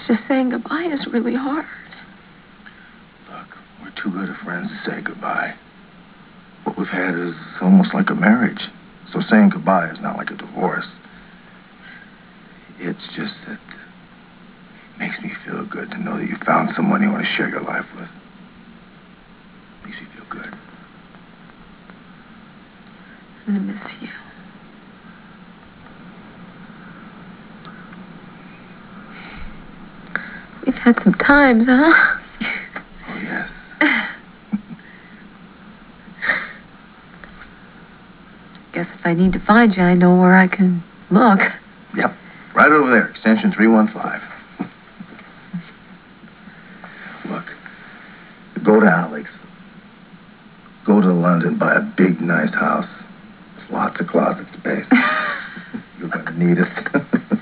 just saying goodbye is really hard. Look, we're too good of friends to say goodbye. What we've had is almost like a marriage. So saying goodbye is not like a divorce. It's just that it makes me feel good to know that you found someone you want to share your life with. Makes me feel good. I'm gonna miss you. We've had some times, huh? Oh, yes. Guess if I need to find you, I know where I can look. Yep. Right over there, extension 315. Look, go to Alex. Go to London, buy a big, nice house with lots of closet space. You're gonna need it.